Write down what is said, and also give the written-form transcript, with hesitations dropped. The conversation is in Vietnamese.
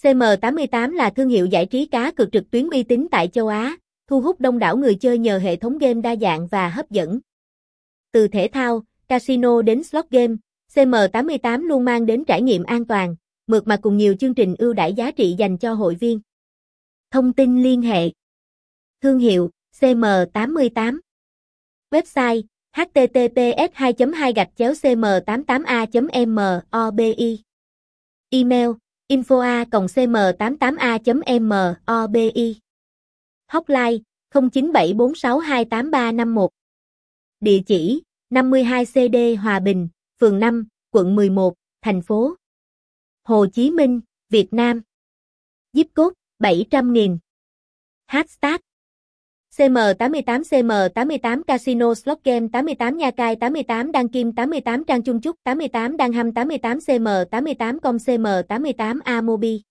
CM88 là thương hiệu giải trí cá cược trực tuyến uy tín tại châu Á, thu hút đông đảo người chơi nhờ hệ thống game đa dạng và hấp dẫn. Từ thể thao, casino đến slot game, CM88 luôn mang đến trải nghiệm an toàn, mượt mà cùng nhiều chương trình ưu đãi giá trị dành cho hội viên. Thông tin liên hệ. Thương hiệu CM88. Website https://cm88a.mobi. Email info@cm88a.mobi. Hotline 0974628351. Địa chỉ 52 CD Hòa Bình, phường 5, quận 11, thành phố Hồ Chí Minh, Việt Nam. Zip code 700.000. Hashtag CM88 Casino Slot Game 88 Nha Cai 88 Đăng Kim 88 Trang Trung Chúc 88 Đăng Hăm 88 CM88 Com CM88 A Mobi.